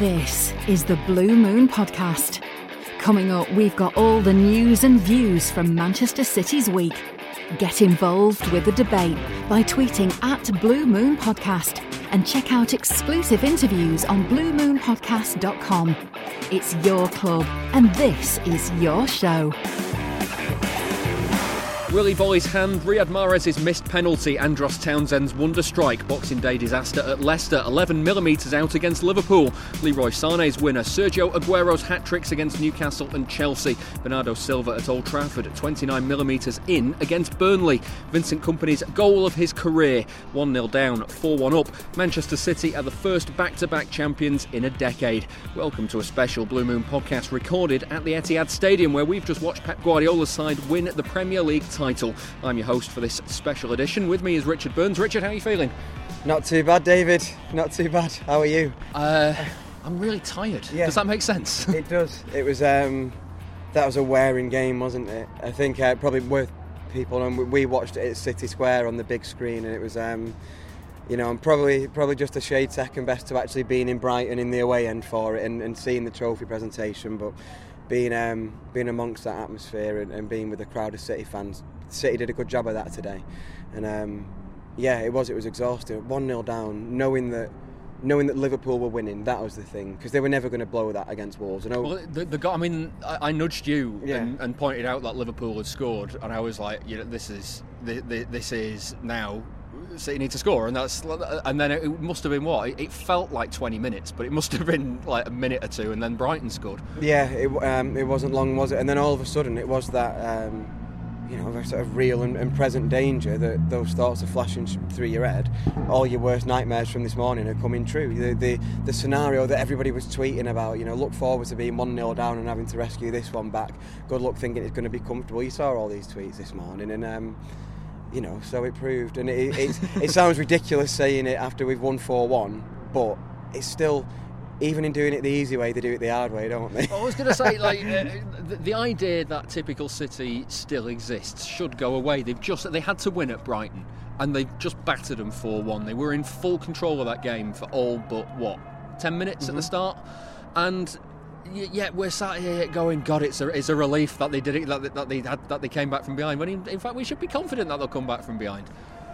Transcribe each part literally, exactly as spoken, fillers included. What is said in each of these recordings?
This is the Blue Moon Podcast. Coming up, we've got all the news and views from Manchester City's week. Get involved with the debate by tweeting at Blue Moon Podcast and check out exclusive interviews on blue moon podcast dot com. It's your club and this is your show. Willy Boly's hand, Riyad Mahrez's missed penalty, Andros Townsend's wonder strike, Boxing Day disaster at Leicester, eleven millimetres out against Liverpool, Leroy Sané's winner, Sergio Aguero's hat-tricks against Newcastle and Chelsea, Bernardo Silva at Old Trafford at twenty-nine millimetres in against Burnley, Vincent Kompany's goal of his career, one nil down, four one up, Manchester City are the first back-to-back champions in a decade. Welcome to a special Blue Moon podcast recorded at the Etihad Stadium, where we've just watched Pep Guardiola's side win the Premier League title. Title. I'm your host for this special edition. With me is Richard Burns. Richard, how are you feeling? Not too bad, David. Not too bad. How are you? Uh, I'm really tired. Yeah, does that make sense? It does. It was. Um, that was a wearing game, wasn't it? I think uh, probably worth people. And we watched it at City Square on the big screen, and it was. Um, you know, I'm probably probably just a shade second best to actually being in Brighton in the away end for it and, and seeing the trophy presentation, but. Being um, being amongst that atmosphere and, and being with a crowd of City fans, City did a good job of that today, and um, yeah, it was it was exhausting. one nil down, knowing that knowing that Liverpool were winning, that was the thing, because they were never going to blow that against Wolves. And well, the, the I mean, I, I nudged you yeah. and, and pointed out that Liverpool had scored, and I was like, you know, this is this is now. City need to score, and that's and then it must have been what it felt like twenty minutes, but it must have been like a minute or two, and then Brighton scored. Yeah, it um, it wasn't long, was it? And then all of a sudden, it was that um, you know, sort of real and, and present danger that those thoughts are flashing through your head. All your worst nightmares from this morning are coming true. The the, the scenario that everybody was tweeting about, you know, look forward to being one nil down and having to rescue this one back. Good luck thinking it's going to be comfortable. You saw all these tweets this morning, and. Um, You know, so it proved, and it, it, it sounds ridiculous saying it after we've won four one, but it's still, even in doing it the easy way, they do it the hard way, don't they? I was going to say, like, uh, the, the idea that typical City still exists should go away. They've just, they had to win at Brighton, and they've just battered them four one. They were in full control of that game for all but, what, ten minutes mm-hmm. at the start? And... Yeah, we're sat here going, God, it's a it's a relief that they did it, that, that they had that they came back from behind. When in, in fact, we should be confident that they'll come back from behind.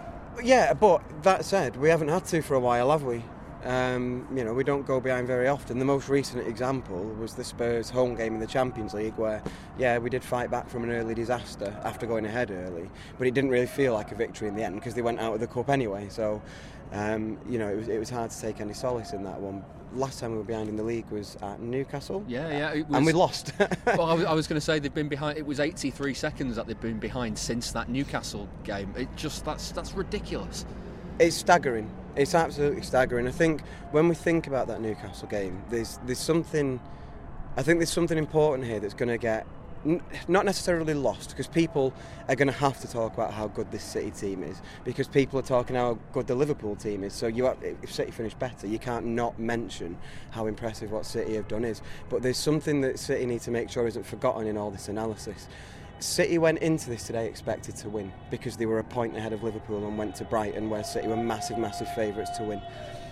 Yeah, but that said, we haven't had to for a while, have we? Um, you know, we don't go behind very often. The most recent example was the Spurs home game in the Champions League, where, yeah, we did fight back from an early disaster after going ahead early, but it didn't really feel like a victory in the end because they went out of the cup anyway. So, um, you know, it was it was hard to take any solace in that one. Last time we were behind in the league was at Newcastle. Yeah, yeah. It was, and we lost. Well, I was, I was going to say they've been behind. It was eighty-three seconds that they've been behind since that Newcastle game. It just that's that's ridiculous. It's staggering. It's absolutely staggering. I think when we think about that Newcastle game, there's there's something. I think there's something important here that's going to get. Not necessarily lost, because people are going to have to talk about how good this City team is, because people are talking how good the Liverpool team is. So you have, if City finish better, you can't not mention how impressive what City have done is. But there's something that City need to make sure isn't forgotten in all this analysis. City went into this today expected to win because they were a point ahead of Liverpool and went to Brighton, where City were massive, massive favourites to win.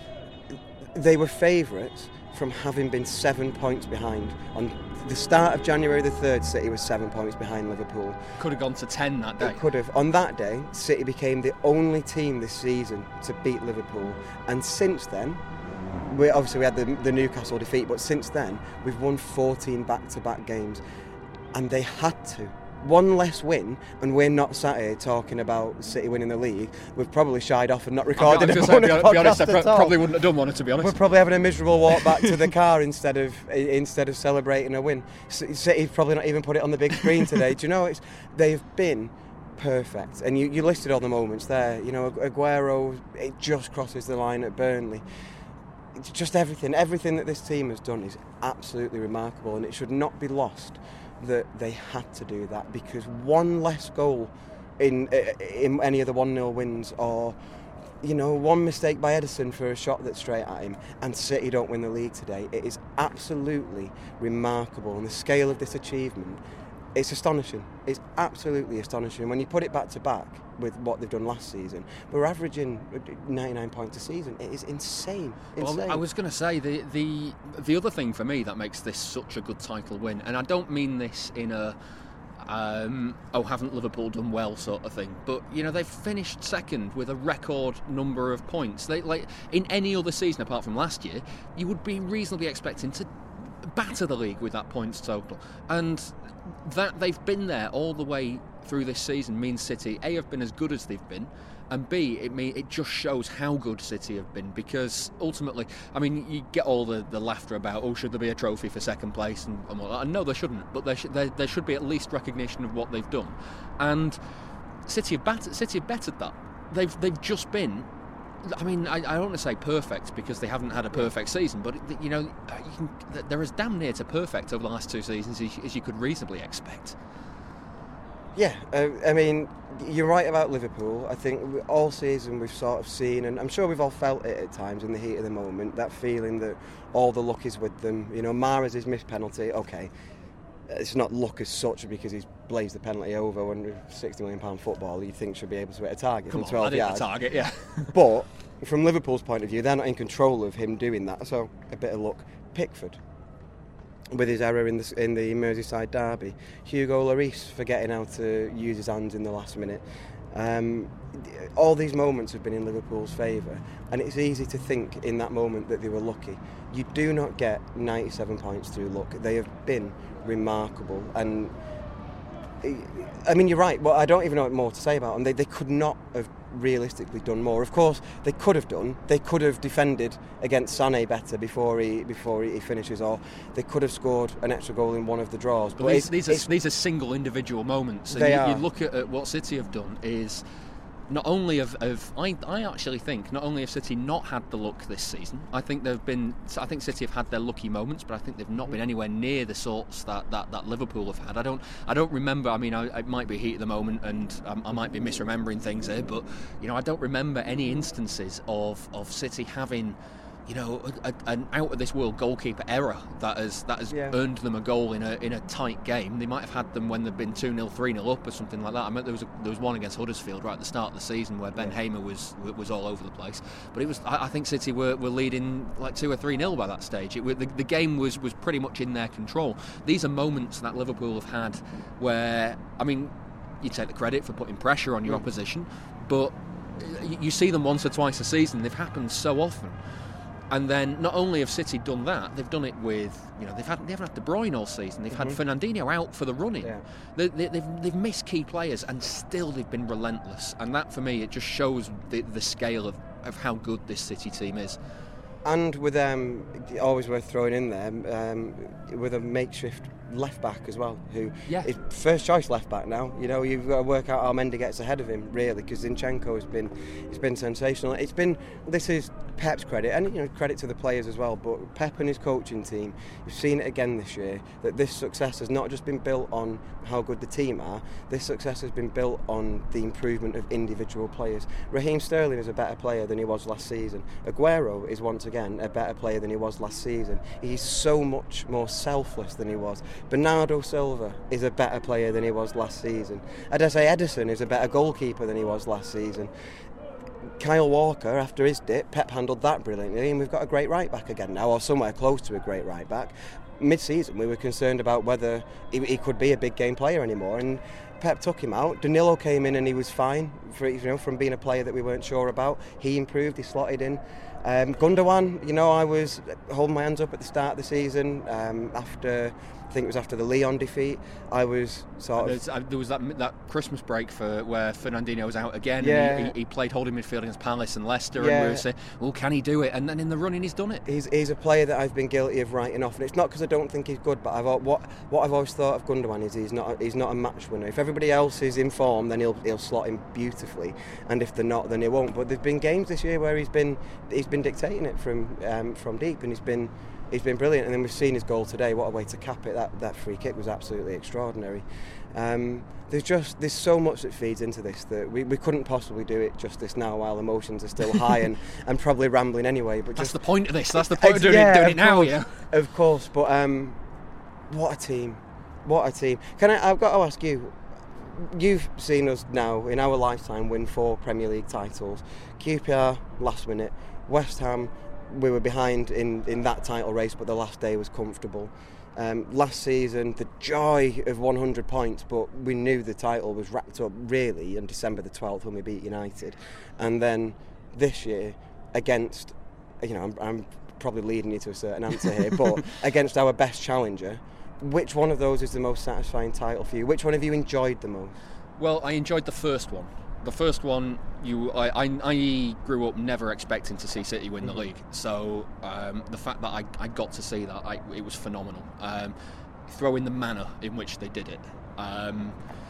They were favourites from having been seven points behind. On the start of January the third, City was seven points behind Liverpool. Could have gone to ten that day. It could have. On that day, City became the only team this season to beat Liverpool. And since then, we obviously we had the, the Newcastle defeat, but since then, we've won fourteen back-to-back games. And they had to. One less win, and we're not sat here talking about City winning the league. We've probably shied off and not recorded a bonus podcast be honest, I pro- at all. Probably wouldn't have done one, to be honest. We're probably having a miserable walk back to the car instead of instead of celebrating a win. City've probably not even put it on the big screen today. Do you know, it's they've been perfect, and you, you listed all the moments there. You know, Aguero, it just crosses the line at Burnley. It's just everything, everything that this team has done is absolutely remarkable, and it should not be lost that they had to do that, because one less goal in in any of the one nil wins, or you know, one mistake by Ederson for a shot that's straight at him, and City don't win the league today. It is absolutely remarkable, and the scale of this achievement it's astonishing. It's absolutely astonishing. When you put it back to back with what they've done last season, we're averaging ninety-nine points a season. It is insane. insane. Well, I was going to say, the, the the other thing for me that makes this such a good title win, and I don't mean this in a um, oh, haven't Liverpool done well sort of thing, but you know, they've finished second with a record number of points. They, like in any other season apart from last year, you would be reasonably expecting to batter the league with that points total, and that they've been there all the way through this season means City A have been as good as they've been, and B it mean it just shows how good City have been, because ultimately, I mean, you get all the, the laughter about, oh, should there be a trophy for second place and, and all that, and no, there shouldn't, but there, sh- there there should be at least recognition of what they've done, and City have battered, City have bettered that. They've they've just been, I mean, I, I don't want to say perfect because they haven't had a perfect season, but you know, you can, they're as damn near to perfect over the last two seasons as, as you could reasonably expect. Yeah, uh, I mean, you're right about Liverpool. I think all season we've sort of seen, and I'm sure we've all felt it at times in the heat of the moment, that feeling that all the luck is with them. You know, Mahrez' missed penalty, okay, it's not luck as such because he's blazed the penalty over when sixty million pound football you think should be able to hit a target Come from on, twelve I yards. The target, yeah. But from Liverpool's point of view, they're not in control of him doing that, so a bit of luck. Pickford, with his error in the, in the Merseyside derby. Hugo Lloris forgetting how to use his hands in the last minute. Um, all these moments have been in Liverpool's favour, and it's easy to think in that moment that they were lucky. You do not get ninety-seven points through luck. They have been remarkable, and I mean, you're right. Well, I don't even know what more to say about them. They, they could not have realistically done more. Of course, they could have done. They could have defended against Sané better before he before he finishes, or they could have scored an extra goal in one of the draws. But these, these are these are single individual moments. And they you, are. you look at, at what City have done is. Not only have, have I, I actually think not only have City not had the luck this season. I think they've been. I think City have had their lucky moments, but I think they've not been anywhere near the sorts that, that, that Liverpool have had. I don't. I don't remember. I mean, I, it might be heat of the moment, and um, I might be misremembering things here, but you know, I don't remember any instances of, of City having, you know, a, a, an out of this world goalkeeper error that has that has yeah. earned them a goal in a in a tight game. They might have had them when they've been two nil, three nil up or something like that. I mean, there was a, there was one against Huddersfield right at the start of the season where Ben yeah. Hamer was was all over the place. But it was I, I think City were, were leading like two or three nil by that stage. It, the, the game was was pretty much in their control. These are moments that Liverpool have had where, I mean, you take the credit for putting pressure on your mm. opposition, but you, you see them once or twice a season. They've happened so often. And then not only have City done that, they've done it with, you know, they've had they haven't had De Bruyne all season. They've mm-hmm. had Fernandinho out for the running. Yeah. They, they, they've they've missed key players, and still they've been relentless. And that, for me, it just shows the, the scale of, of how good this City team is. And with um, always worth throwing in there, um, with a makeshift left back as well, who yeah. is first choice left back now. You know, you've got to work out how Mendy gets ahead of him, really, because Zinchenko has been it's been sensational. It's been this is Pep's credit, and you know, credit to the players as well. But Pep and his coaching team, you've seen it again this year, that this success has not just been built on how good the team are. This success has been built on the improvement of individual players. Raheem Sterling is a better player than he was last season. Aguero is once again a better player than he was last season. He's so much more selfless than he was. Bernardo Silva is a better player than he was last season. I dare say Ederson is a better goalkeeper than he was last season. Kyle Walker, after his dip, Pep handled that brilliantly, and we've got a great right back again now, or somewhere close to a great right back. Mid-season we were concerned about whether he, he could be a big game player anymore, and Pep took him out. Danilo came in and he was fine for, you know, from being a player that we weren't sure about. He improved, he slotted in. Um, Gundogan, you know, I was holding my hands up at the start of the season um, after, I think it was after the Lyon defeat. I was sort of... Uh, there was that that Christmas break for where Fernandinho was out again, yeah. and he, he, he played holding midfield against Palace and Leicester, yeah. and we were saying, well, can he do it? And then in the running, he's done it. He's, he's a player that I've been guilty of writing off, and it's not because I don't think he's good, but I've what what I've always thought of Gundogan is he's not a, he's not a match winner. If everybody else is in form, then he'll he'll slot in beautifully, and if they're not, then he won't. But there've been games this year where he's been he's been dictating it from um, from deep, and he's been he's been brilliant. And then we've seen his goal today. What a way to cap it! That that free kick was absolutely extraordinary. Um, there's just there's so much that feeds into this that we, we couldn't possibly do it justice now while emotions are still high and, and probably rambling anyway. But that's just, the point of this. That's the point of doing, yeah, it, doing of it now. Course, yeah, of course. But um, what a team! what a team. Can I, I've got to ask you, you've seen us now in our lifetime win four Premier League titles. Q P R last minute, West Ham, we were behind in, in that title race, but the last day was comfortable. Um, last season, the joy of one hundred points, but we knew the title was wrapped up really on December the twelfth when we beat United. And then this year, against, you know, I'm, I'm probably leading you to a certain answer here, but against our best challenger, which one of those is the most satisfying title for you? Which one have you enjoyed the most? Well, I enjoyed the first one. The first one, you, I, I, I grew up never expecting to see City win the mm-hmm. league. So um, the fact that I, I got to see that, I, it was phenomenal. Um, throw in the manner in which they did it. Um,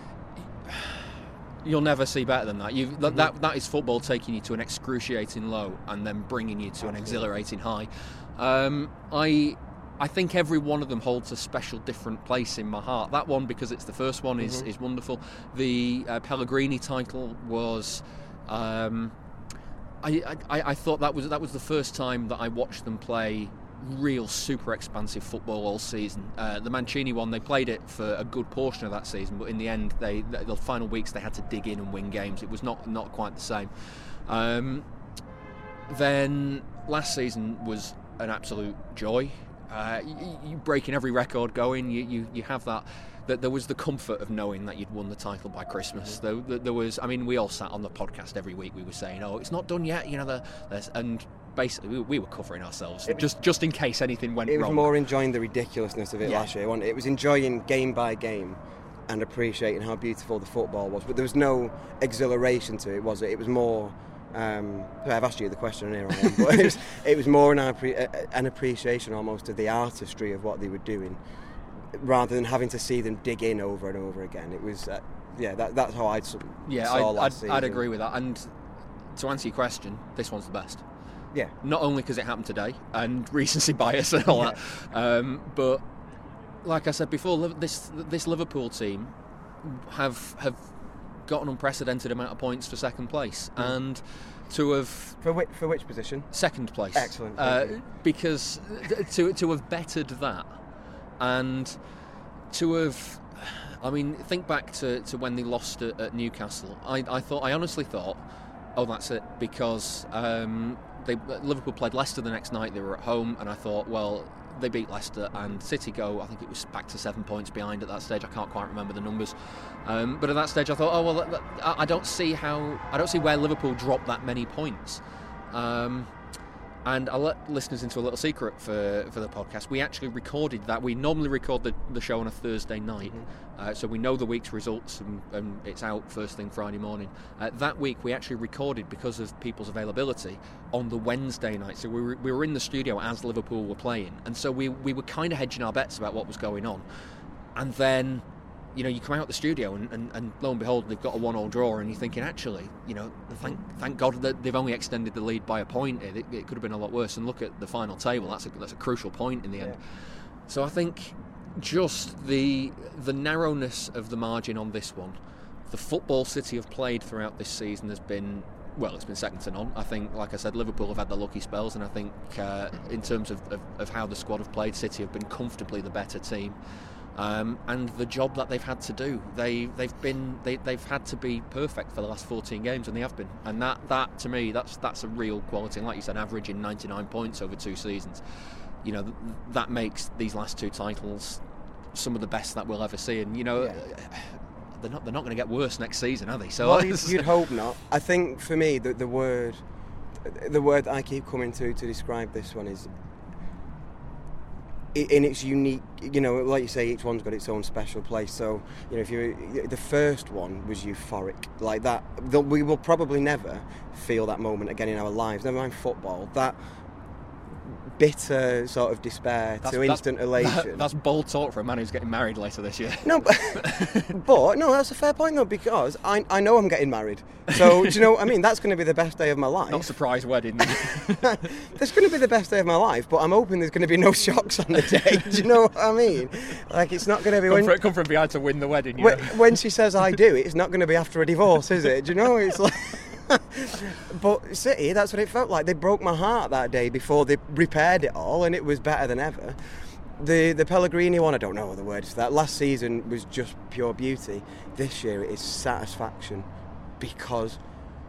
you'll never see better than that. You've, mm-hmm. that. That is football taking you to an excruciating low and then bringing you to Absolutely. an exhilarating high. Um, I... I think every one of them holds a special, different place in my heart. That one, because it's the first one, is, mm-hmm. is wonderful. The uh, Pellegrini title was... Um, I, I, I thought that was that was the first time that I watched them play real super expansive football all season. Uh, the Mancini one, they played it for a good portion of that season, but in the end, they the final weeks they had to dig in and win games. It was not, not quite the same. Um, then last season was an absolute joy. Uh, you, you breaking every record going, you, you, you have that, that there was the comfort of knowing that you'd won the title by Christmas. There, there was, I mean, we all sat on the podcast every week, we were saying, oh, it's not done yet, you know, the, there's, and basically we, we were covering ourselves, it, just just in case anything went wrong. It was wrong. More enjoying the ridiculousness of it yeah. last year, wasn't it? It was enjoying game by game and appreciating how beautiful the football was, but there was no exhilaration to it, was it? It was more... Um, I've asked you the question here, on but it was, it was more an, appre- an appreciation almost of the artistry of what they were doing, rather than having to see them dig in over and over again. It was, uh, yeah, that, that's how I'd yeah, saw I'd, last I'd, season. I'd agree with that. And to answer your question, this one's the best. Yeah. Not only because it happened today and recency bias and all yeah. that, um, but like I said before, this this Liverpool team have have. got an unprecedented amount of points for second place, mm. and to have for which, for which position? Second place. Excellent. Uh, because to to have bettered that, and to have, I mean, think back to, to when they lost at, at Newcastle. I, I thought, I honestly thought, oh, that's it, because um, they Liverpool played Leicester the next night. They were at home, and I thought, well, they beat Leicester, and City go, I think it was back to seven points behind at that stage. I can't quite remember the numbers, um, but at that stage I thought, oh well, that, that, I don't see how I don't see where Liverpool dropped that many points. Um, and I'll let listeners into a little secret for, for the podcast. We actually recorded that. We normally record the, the show on a Thursday night, mm-hmm. uh, so we know the week's results, and, and it's out first thing Friday morning. Uh, that week we actually recorded, because of people's availability, on the Wednesday night. So we were, we were in the studio as Liverpool were playing, and so we, we were kind of hedging our bets about what was going on. And then, you know, you come out the studio and, and, and lo and behold, they've got a one-all draw, and you're thinking, actually, you know, thank thank God that they've only extended the lead by a point. It, it could have been a lot worse. And look at the final table; that's a that's a crucial point in the end. Yeah. So I think just the the narrowness of the margin on this one, the football City have played throughout this season has been, well, it's been second to none. I think, like I said, Liverpool have had the lucky spells, and I think uh, in terms of, of, of how the squad have played, City have been comfortably the better team. Um, and the job that they've had to do, they they've been they, they've had to be perfect for the last fourteen games, and they have been. And that, that to me, that's that's a real quality. And like you said, averaging ninety-nine points over two seasons, you know, th- that makes these last two titles some of the best that we'll ever see. And you know, yeah. they're not they're not going to get worse next season, are they? So well, you'd, you'd hope not. I think for me, the, the word the word I keep coming to to describe this one is, in its unique, you know, like you say, each one's got its own special place. So, you know, if you the first one was euphoric, like that, we will probably never feel that moment again in our lives. Never mind football. That bitter sort of despair that's, to instant that's, elation. That, that's bold talk for a man who's getting married later this year. No, but, but no, that's a fair point though, because I I know I'm getting married. So do you know what I mean? That's going to be the best day of my life. Not a surprise wedding. That's going to be the best day of my life, but I'm hoping there's going to be no shocks on the day. Do you know what I mean? Like, it's not going to be come when from, come from behind to win the wedding. You when, know? when she says I do, it's not going to be after a divorce, is it? Do you know? It's like. But City, that's what it felt like. They broke my heart that day before they repaired it all, and it was better than ever. The the Pellegrini one, I don't know what the word is for that. Last season was just pure beauty. This year it is satisfaction, because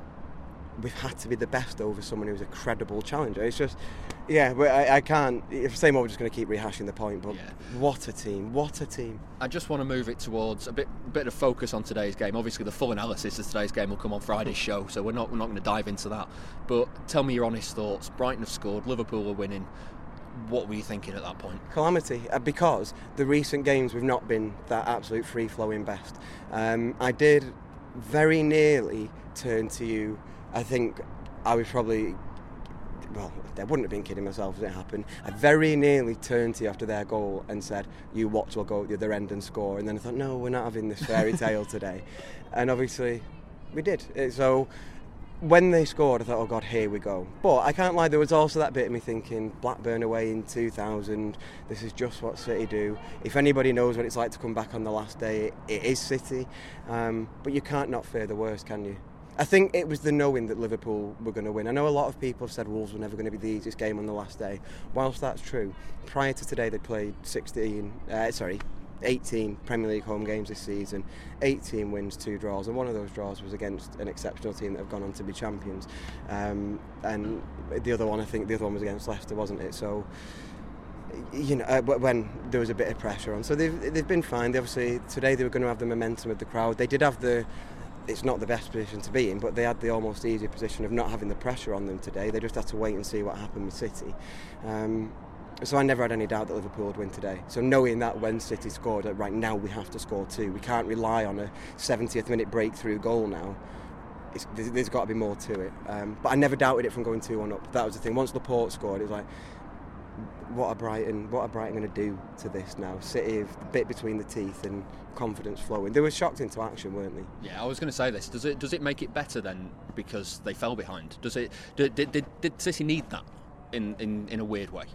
we've had to be the best over someone who's a credible challenger. It's just, yeah, but I, I can't. If same more, we're just going to keep rehashing the point. But yeah. What a team! What a team! I just want to move it towards a bit, bit of focus on today's game. Obviously, the full analysis of today's game will come on Friday's show, so we're not we're not going to dive into that. But tell me your honest thoughts. Brighton have scored. Liverpool are winning. What were you thinking at that point? Calamity, uh, because the recent games we've not been that absolute free-flowing best. Um, I did very nearly turn to you. I think I was probably, well, I wouldn't have been kidding myself as it happened. I very nearly turned to you after their goal and said, you watch, we'll go at the other end and score. And then I thought, no, we're not having this fairy tale today. And obviously we did. So when they scored, I thought, oh God, here we go. But I can't lie, there was also that bit of me thinking, Blackburn away in two thousand, this is just what City do. If anybody knows what it's like to come back on the last day, it, it is City. Um, but you can't not fear the worst, can you? I think it was the knowing that Liverpool were going to win. I know a lot of people have said Wolves were never going to be the easiest game on the last day. Whilst that's true, prior to today they played sixteen, uh, sorry, eighteen Premier League home games this season, eighteen wins, two draws, and one of those draws was against an exceptional team that have gone on to be champions. Um, and the other one, I think the other one was against Leicester, wasn't it? So, you know, uh, when there was a bit of pressure on. So they've, they've been fine. They obviously, today they were going to have the momentum of the crowd. They did have the, it's not the best position to be in, but they had the almost easier position of not having the pressure on them today. They just had to wait and see what happened with City. Um, so I never had any doubt that Liverpool would win today. So knowing that when City scored, that right now we have to score two. We can't rely on a seventieth minute breakthrough goal now. It's, there's, there's got to be more to it. Um, but I never doubted it from going two one up. That was the thing. Once Laporte scored, it was like, what are Brighton, what are Brighton going to do to this now? City have the bit between the teeth and confidence flowing. They were shocked into action, weren't they? Yeah, I was going to say this. Does it does it make it better then because they fell behind? Does it? Did did, did, did City need that in, in, in a weird way?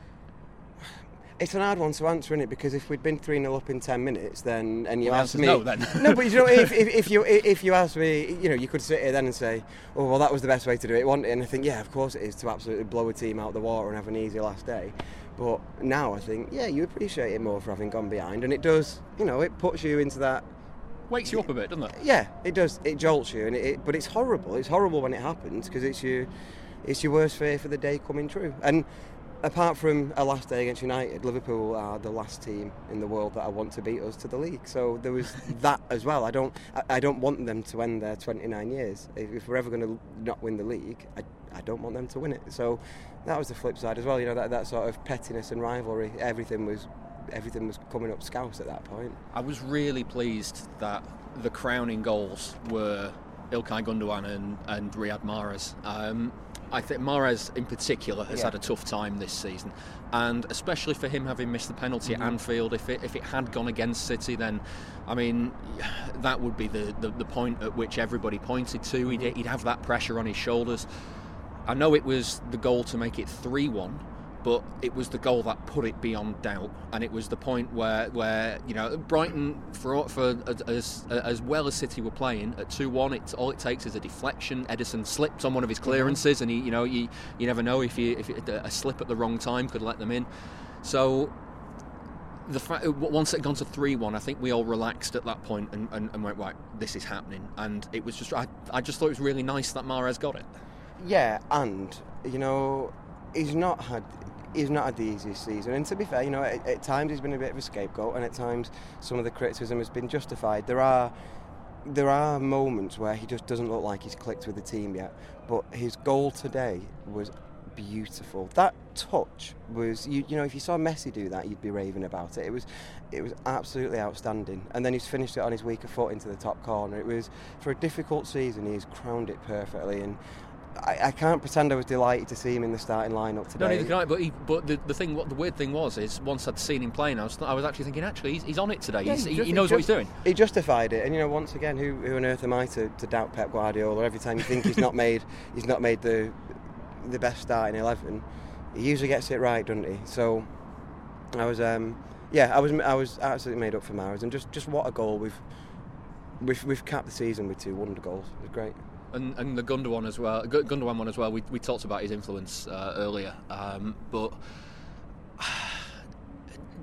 It's an hard one to answer, isn't it? Because if we'd been three nil up in ten minutes, then and you well, asked me, no, then. no, but you know, if, if, if you if you asked me, you know, you could sit here then and say, oh well, that was the best way to do it, wasn't it? And I think, yeah, of course it is, to absolutely blow a team out the water and have an easy last day. But now I think, yeah, you appreciate it more for having gone behind, and it does, you know, it puts you into that. Wakes you up a bit, doesn't it? Yeah, it does. It jolts you, and it, it but it's horrible. It's horrible when it happens because it's your, it's your worst fear for the day coming true. And apart from a last day against United, Liverpool are the last team in the world that I want to beat us to the league. So there was that as well. I don't, I, I don't want them to end their twenty-nine years. If, if we're ever going to not win the league, I, I don't want them to win it. So that was the flip side as well. You know, that, that sort of pettiness and rivalry. Everything was, everything was coming up scouse at that point. I was really pleased that the crowning goals were Ilkay Gundogan and, and Riyad Mahrez. Um, I think Mahrez in particular has yeah. had a tough time this season, and especially for him having missed the penalty mm-hmm. at Anfield. If it if it had gone against City, then I mean that would be the, the, the point at which everybody pointed to. Mm-hmm. He'd, he'd have that pressure on his shoulders. I know it was the goal to make it three one, but it was the goal that put it beyond doubt, and it was the point where, where you know, Brighton, for for as as well as City were playing at two one, it's all it takes is a deflection. Edison slipped on one of his clearances, and he, you know, you you never know if you if it, a slip at the wrong time could let them in. So the fact, once it had gone to three one, I think we all relaxed at that point and, and, and went, right, this is happening. And it was just, I I just thought it was really nice that Mahrez got it. Yeah, and you know, he's not had. He's not had the easiest season, and to be fair, you know, at, at times he's been a bit of a scapegoat, and at times some of the criticism has been justified. There are there are moments where he just doesn't look like he's clicked with the team yet, but his goal today was beautiful. That touch was, you, you know, if you saw Messi do that, you'd be raving about it. It was it was absolutely outstanding, and then he's finished it on his weaker foot into the top corner. It was, for a difficult season, he's crowned it perfectly, and I, I can't pretend I was delighted to see him in the starting lineup today. No, neither can I. But, he, but the, the thing, what the weird thing was, is once I'd seen him playing, I was, I was actually thinking, actually, he's, he's on it today. Yeah, he's, he, he, he knows what he's doing. He justified it, and you know, once again, who, who on earth am I to, to doubt Pep Guardiola? Every time you think he's not made, he's not made the the best starting eleven, he usually gets it right, doesn't he? So, I was, um, yeah, I was, I was absolutely made up for Mahrez, and just, just what a goal! We've, we've, we've capped the season with two wonder goals. It was great. And, and the Gundogan as well. Gundogan one as well. We we talked about his influence uh, earlier, um, but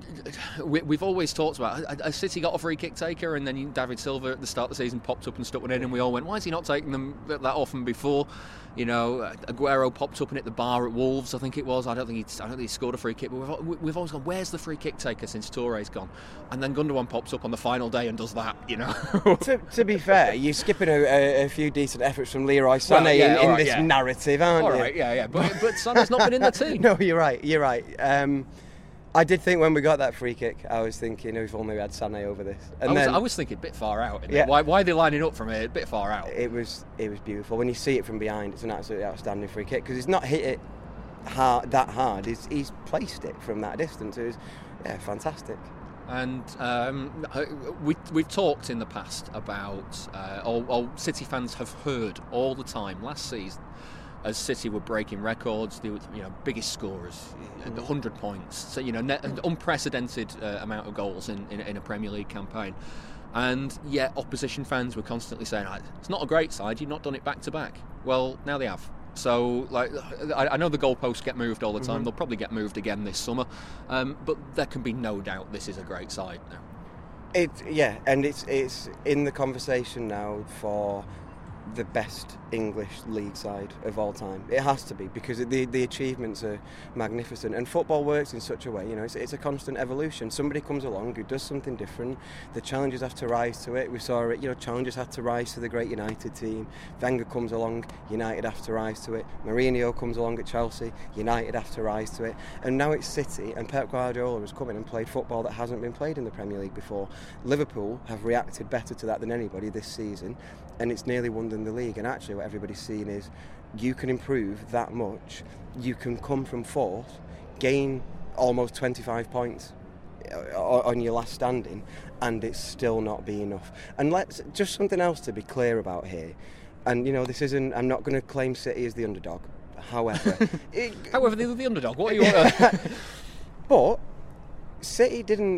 we, we've always talked about a, a City got a free kick taker, and then David Silva at the start of the season popped up and stuck one in, and we all went, why is he not taking them that often before? You know, Aguero popped up and hit the bar at Wolves, I think it was. I don't think he, I don't think he scored a free kick, but we've, we've always gone, where's the free kick taker since Touré's gone? And then Gundogan pops up on the final day and does that, you know. to, to be fair, you're skipping a, a, a few decent efforts from Leroy Sané well, yeah, in, in right, this yeah. narrative, aren't all you? All right, yeah, yeah, but, but Sané's not been in the team. No, you're right, you're right. Um, I did think when we got that free kick, I was thinking, oh, if only we had Sané over this. And I, was, then, I was thinking a bit far out. Yeah. Why, why are they lining up from here? A bit far out. It was it was beautiful. When you see it from behind, it's an absolutely outstanding free kick because he's not hit it hard, that hard. He's, he's placed it from that distance. It was, yeah, fantastic. And um, we, we've talked in the past about, uh, or, or City fans have heard all the time last season, as City were breaking records, they were, you know, biggest scorers, one hundred points, so, you know, net, an unprecedented uh, amount of goals in, in, in a Premier League campaign. And yet opposition fans were constantly saying, it's not a great side, you've not done it back to back. Well, now they have. So, like, I, I know the goalposts get moved all the time, mm-hmm. They'll probably get moved again this summer, um, but there can be no doubt this is a great side now. It, yeah, and it's it's in the conversation now for the best English league side of all time. It has to be, because the the achievements are magnificent, and football works in such a way, you know, it's, it's a constant evolution. Somebody comes along who does something different, the challengers have to rise to it. We saw it, you know, challengers had to rise to the great United team. Wenger comes along, United have to rise to it. Mourinho comes along at Chelsea, United have to rise to it. And now it's City, and Pep Guardiola has come in and played football that hasn't been played in the Premier League before. Liverpool have reacted better to that than anybody this season, and it's nearly won them the league. And actually what everybody's seeing is you can improve that much, you can come from fourth, gain almost twenty-five points on your last standing, and it's still not be enough. And let's just something else to be clear about here, and you know, this isn't, I'm not going to claim City as the underdog, however it, however they're the underdog, what do you want? But City didn't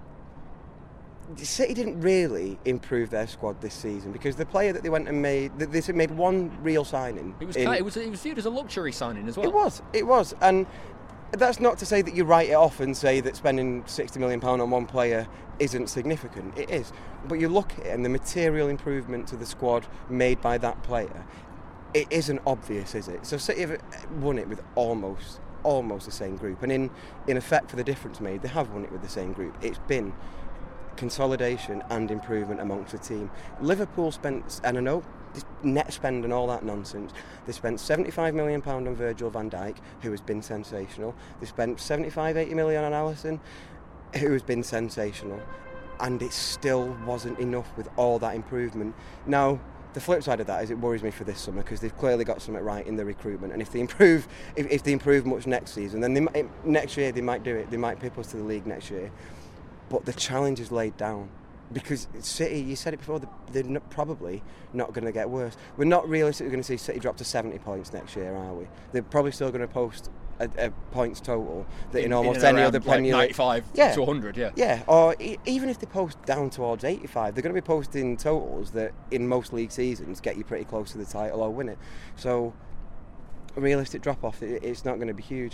City didn't really improve their squad this season, because the player that they went and made, they made one real signing. It was in, it was it was viewed as a luxury signing as well. It was, it was, and that's not to say that you write it off and say that spending sixty million pounds on one player isn't significant. It is, but you look at it and the material improvement to the squad made by that player, it isn't obvious, is it? So City have won it with almost. almost the same group, and in in effect, for the difference made, they have won it with the same group. It's been consolidation and improvement amongst the team. Liverpool spent, and I know net spend and all that nonsense, they spent seventy-five million pounds on Virgil van Dijk, who has been sensational. They spent seventy-five, eighty million on Alisson, who has been sensational, and it still wasn't enough with all that improvement. Now, the flip side of that is it worries me for this summer, because they've clearly got something right in the recruitment, and if they improve if, if they improve much next season, then they might, next year they might do it, they might pip us to the league next year. But the challenge is laid down, because City, you said it before, they're not, probably not going to get worse. We're not realistically going to see City drop to seventy points next year, are we? They're probably still going to post a, a points total that in, in almost in any other Premier like League, ninety-five yeah. to one hundred, yeah. Yeah, or e- even if they post down towards eighty-five, they're going to be posting totals that in most league seasons get you pretty close to the title or win it. So, a realistic drop-off, it, it's not going to be huge.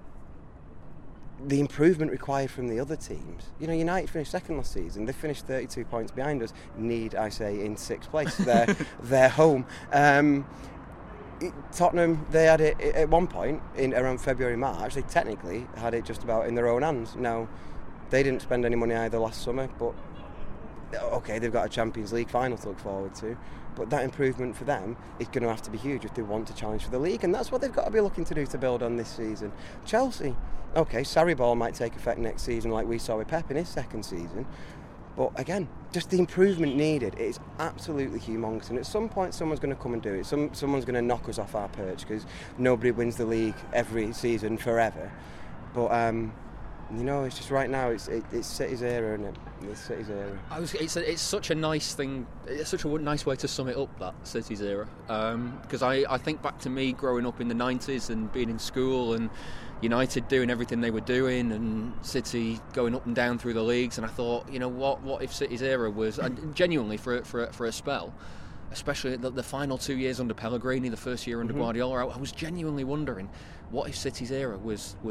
The improvement required from the other teams. You know, United finished second last season. They finished thirty-two points behind us. Need, I say, in sixth place. They're, they're home. Um, Tottenham, they had it at one point in around February, March. They technically had it just about in their own hands. Now, they didn't spend any money either last summer, but okay, they've got a Champions League final to look forward to. But that improvement for them is going to have to be huge if they want to challenge for the league, and that's what they've got to be looking to do to build on this season. Chelsea, okay, Sarri ball might take effect next season like we saw with Pep in his second season, but again, just the improvement needed, it is absolutely humongous, and at some point someone's going to come and do it. Some Someone's going to knock us off our perch, because nobody wins the league every season forever. But um, you know, it's just right now, it's it, it's City's era, isn't it? It's City's era. I was, it's, a, it's such a nice thing, it's such a nice way to sum it up, that City's era. Because um, I, I think back to me growing up in the nineties and being in school, and United doing everything they were doing, and City going up and down through the leagues, and I thought, you know, what what if City's era was, and genuinely for, for, for a spell, especially the, the final two years under Pellegrini, the first year under mm-hmm. Guardiola, I, I was genuinely wondering, what if City's era was was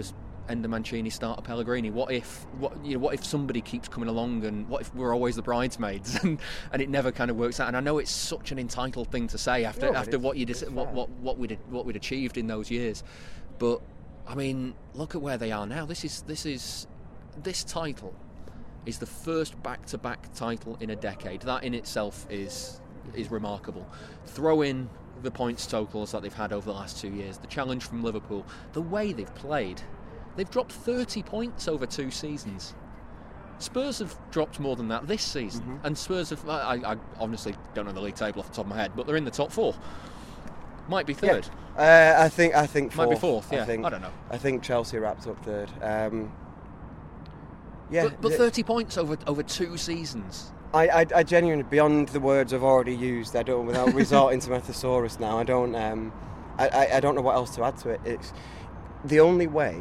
Ender Mancini start a Pellegrini? What if what you know? What if somebody keeps coming along, and what if we're always the bridesmaids, and, and it never kind of works out? And I know it's such an entitled thing to say after no, after what you what what what we'd what we'd achieved in those years, but I mean, look at where they are now. This is this is this title is the first back-to-back title in a decade. That in itself is is remarkable. Throw in the points totals that they've had over the last two years, the challenge from Liverpool, the way they've played. They've dropped thirty points over two seasons. Spurs have dropped more than that this season, mm-hmm. and Spurs have. I, I honestly don't know the league table off the top of my head, but they're in the top four. Might be third. Yeah. Uh, I think. I think fourth. Might be fourth. Yeah. I, think, I don't know. I think Chelsea wrapped up third. Um, yeah. But, but thirty points over over two seasons. I, I, I genuinely, beyond the words I've already used, I don't. Without resorting to my thesaurus now, I don't. Um, I, I, I don't know what else to add to it. It's the only way.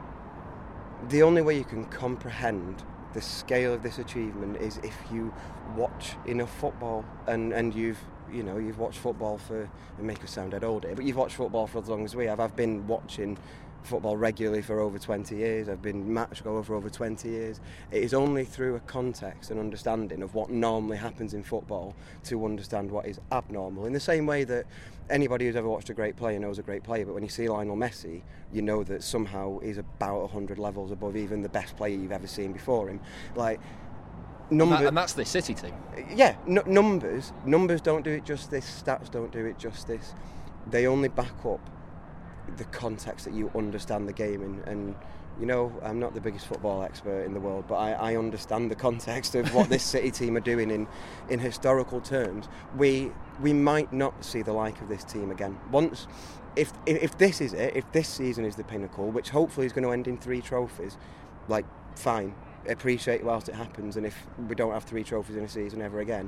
The only way you can comprehend the scale of this achievement is if you watch enough football, and, and you've you know you've watched football for, and make us sound dead old here, but you've watched football for as long as we have. I've been watching football regularly for over twenty years. I've been match goer for over twenty years. It is only through a context and understanding of what normally happens in football to understand what is abnormal. In the same way that anybody who's ever watched a great player knows a great player, but when you see Lionel Messi, you know that somehow he's about one hundred levels above even the best player you've ever seen before him. Like, number, and, that, and that's the City team. Yeah, n- numbers. Numbers don't do it justice. Stats don't do it justice. They only back up the context that you understand the game in. And you know, I'm not the biggest football expert in the world, but I, I understand the context of what this City team are doing in, in historical terms. We we might not see the like of this team again. Once, if, if if this is it, if this season is the pinnacle, which hopefully is going to end in three trophies, like, fine, appreciate it whilst it happens. And if we don't have three trophies in a season ever again,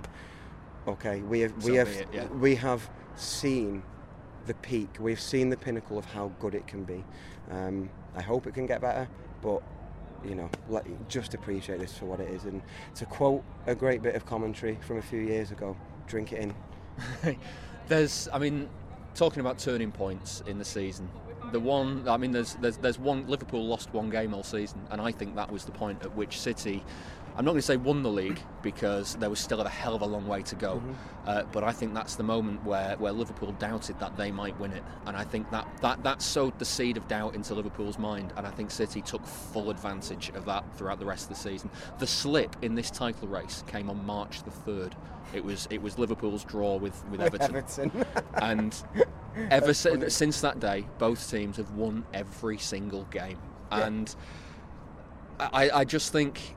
okay, we have we so have it, yeah. we have seen the peak. We've seen the pinnacle of how good it can be. Um, I hope it can get better, but you know, let, just appreciate this for what it is. And to quote a great bit of commentary from a few years ago, drink it in. There's, I mean, talking about turning points in the season, the one, I mean, there's there's there's one. Liverpool lost one game all season, and I think that was the point at which City, I'm not going to say won the league, because there was still a hell of a long way to go, mm-hmm. uh, but I think that's the moment where, where Liverpool doubted that they might win it, and I think that, that, that sowed the seed of doubt into Liverpool's mind, and I think City took full advantage of that throughout the rest of the season. The slip in this title race came on March the third. It was it was Liverpool's draw with, with Everton, Everton. and ever si- since that day, both teams have won every single game, yeah. and I, I just think,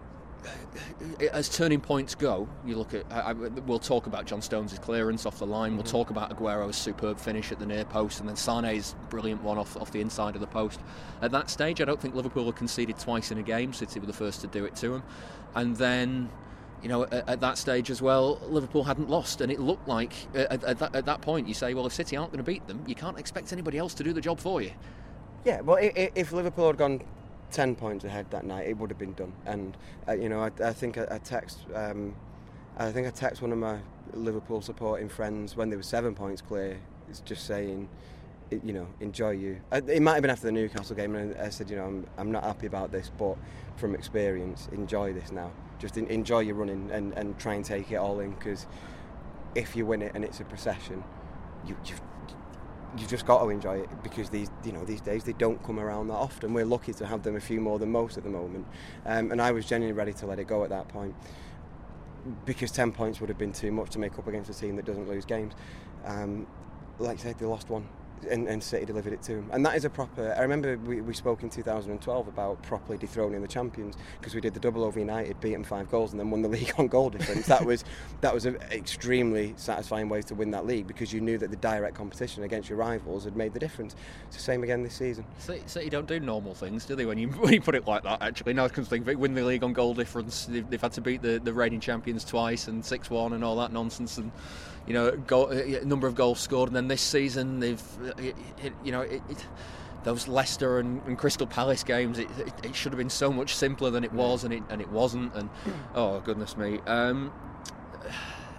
as turning points go, you look at. I, I, we'll talk about John Stones' clearance off the line. Mm-hmm. We'll talk about Aguero's superb finish at the near post, and then Sané's brilliant one off off the inside of the post. At that stage, I don't think Liverpool had conceded twice in a game. City were the first to do it to them, and then, you know, at, at that stage as well, Liverpool hadn't lost, and it looked like at, at, that, at that point you say, well, if City aren't going to beat them, you can't expect anybody else to do the job for you. Yeah, well, if Liverpool had gone ten points ahead that night, it would have been done. And uh, you know, I, I think I, I text, um, I think I text one of my Liverpool supporting friends when they were seven points clear. It's just saying, you know, enjoy you. I, it might have been after the Newcastle game, and I said, you know, I'm I'm not happy about this, but from experience, enjoy this now. Just in, enjoy your running and, and try and take it all in, because if you win it and it's a procession, you you've, you've just got to enjoy it, because these, you know, these days they don't come around that often. We're lucky to have them a few more than most at the moment, um, and I was genuinely ready to let it go at that point, because ten points would have been too much to make up against a team that doesn't lose games. Um, like I said, they lost one, and, and City delivered it to them, and that is a proper. I remember we, we spoke in two thousand twelve about properly dethroning the champions, because we did the double over United, beat them five goals, and then won the league on goal difference. that was that was an extremely satisfying way to win that league, because you knew that the direct competition against your rivals had made the difference. It's the same again this season. City, City don't do normal things, do they? When you when you put it like that, actually, now I can think of it, win the league on goal difference. They've, they've had to beat the, the reigning champions twice and six one and all that nonsense, and you know, goal, a number of goals scored, and then this season they've, it, it, you know, it, it, those Leicester and, and Crystal Palace games, it, it, it should have been so much simpler than it was, and it and it wasn't, and oh goodness me. Um,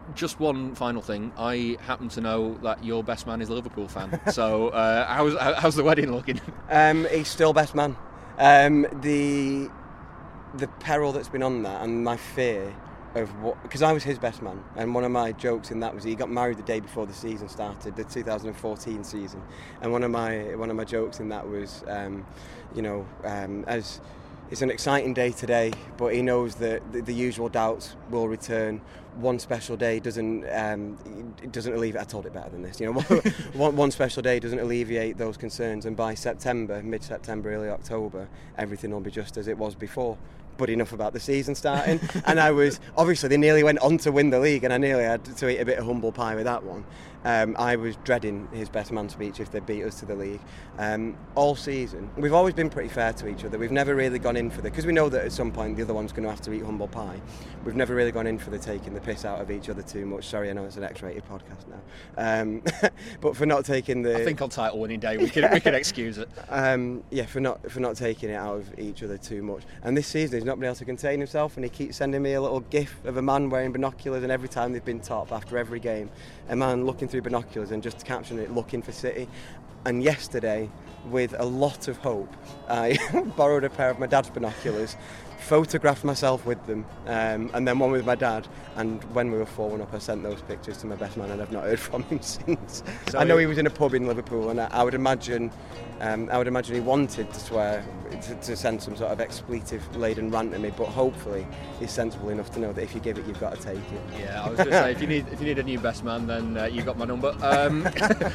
just one final thing. I happen to know that your best man is a Liverpool fan. So uh, how's how's the wedding looking? Um, he's still best man. Um, the the peril that's been on that, and my fear of what, because I was his best man, and one of my jokes in that was he got married the day before the season started, the two thousand fourteen season, and one of my one of my jokes in that was, um, you know, um, as it's an exciting day today, but he knows that the, the usual doubts will return. One special day doesn't um, it doesn't alleviate. I told it better than this. You know, one, one special day doesn't alleviate those concerns, and by September, mid-September, early October, everything will be just as it was before. But enough about the season starting. And I was, obviously they nearly went on to win the league, and I nearly had to eat a bit of humble pie with that one. Um, I was dreading his best man speech if they beat us to the league. Um, all season, we've always been pretty fair to each other. We've never really gone in for the, because we know that at some point the other one's going to have to eat humble pie. We've never really gone in for the taking the piss out of each other too much. Sorry, I know it's an X-rated podcast now. Um, but for not taking the... I think on title winning day we can we can excuse it. Um, yeah, for not for not taking it out of each other too much. And this season he's not been able to contain himself, and he keeps sending me a little gif of a man wearing binoculars, and every time they've been top after every game, a man looking through binoculars and just captioning it, looking for City. And yesterday, with a lot of hope, I borrowed a pair of my dad's binoculars, photographed myself with them, um, and then one with my dad. And when we were four one up, I sent those pictures to my best man, and I've not heard from him since. So I know he was in a pub in Liverpool, and I, I would imagine, um, I would imagine he wanted to swear, to, to send some sort of expletive-laden rant at me. But hopefully, he's sensible enough to know that if you give it, you've got to take it. Yeah, I was going to say, if you need if you need a new best man, then uh, you got my number. Um,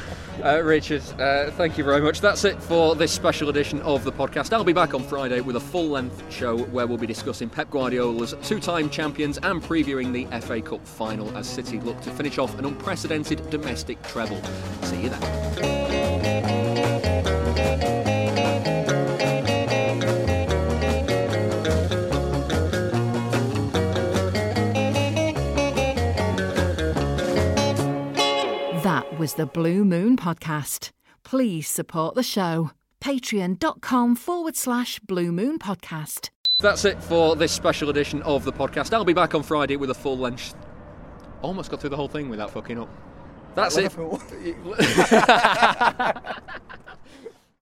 uh, Richard, uh, thank you very much. That's it for this special edition of the podcast. I'll be back on Friday with a full-length show where we'll be discussing Pep Guardiola's two-time champions and previewing the F A Cup final as City look to finish off an unprecedented domestic treble. See you then. That was the Blue Moon Podcast. Please support the show. Patreon.com forward slash Blue Moon Podcast. That's it for this special edition of the podcast. I'll be back on Friday with a full length. Almost got through the whole thing without fucking up. That's it.